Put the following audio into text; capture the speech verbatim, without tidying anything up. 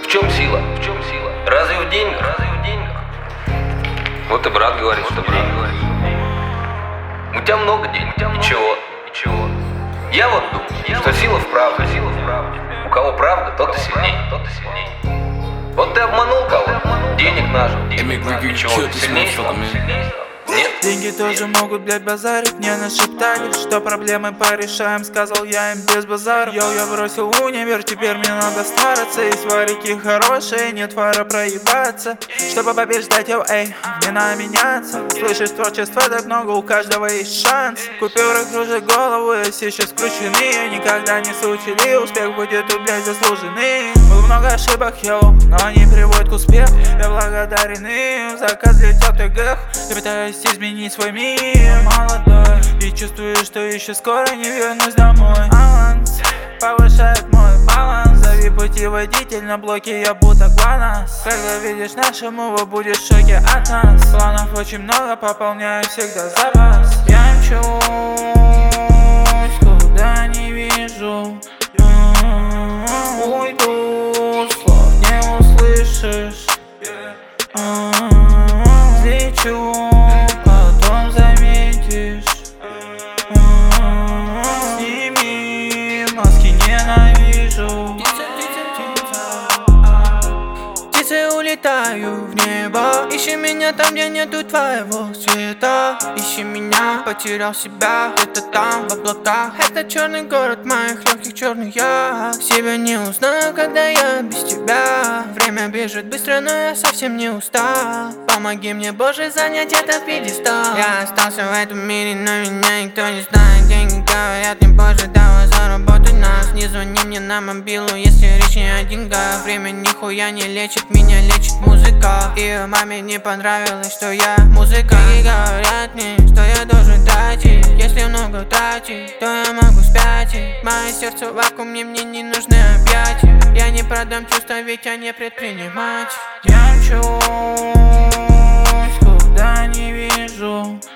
чем сила? В чем сила? Разве в деньгах? Разве в деньгах? Вот и брат говорит, что брат говорит. У тебя много денег. И чего? И чего? Я вот думаю, что сила в правде. Сила в правде. У кого правда, тот и сильней. Тот и сильней. Вот ты обманул кого-то, денег нажил, денег нажил. И чего? Ты сильней стал? Сильней стал? Нет. Деньги тоже могут, блядь, базарить. Мне нашептали, что проблемы порешаем. Сказал я им без базара. Йоу, я бросил универ, теперь мне надо стараться. Есть варики хорошие, нет фара проебаться. Чтобы побеждать, йоу, эй, не надо меняться. Слышишь, творчество так много, у каждого есть шанс. Купюры кружат голову, если сейчас включены. Никогда не случили, успех будет тут, блядь, заслуженный. Было много ошибок, йоу, но они приводят к успеху. Я благодарен им, заказ летел ты грех. Я пытаюсь изменить свой мир, молодой. И чувствую, что еще скоро не вернусь домой. Баланс повышает мой баланс. Зови путеводитель, на блоке я будто глонассс. Когда видишь наши мувы, будешь в шоке от нас. Планов очень много, пополняю всегда запас. Я мчусь, куда не вижу. Уйду, слов не услышишь. Взлечу, потом заметишь. Сними маски, ненавижу. Птицы, улетаю в небо. Ищи меня там, где нету твоего света. Ищи меня, потерял себя где-то там, в облаках. Это черный город моих легких черных я. Себя не узнаю, когда я без тебя. Время бежит быстро, но я совсем не устал. Помоги мне, Боже, занять этот пьедестал. Я остался в этом мире, но меня никто не знает. Деньги говорят, не позже того заработать нас. Не звони мне на мобилу, если речь не о деньгах. Время нихуя не лечит, меня лечит музыка. И маме не понравилось, что я музыка. И говорят мне, что я должен тратить. Если много тратить, то я могу спятить. Мое сердце в вакууме, мне не нужны объятия. Я не продам чувства, ведь я не предприниматель. Я мчусь, куда не вижу.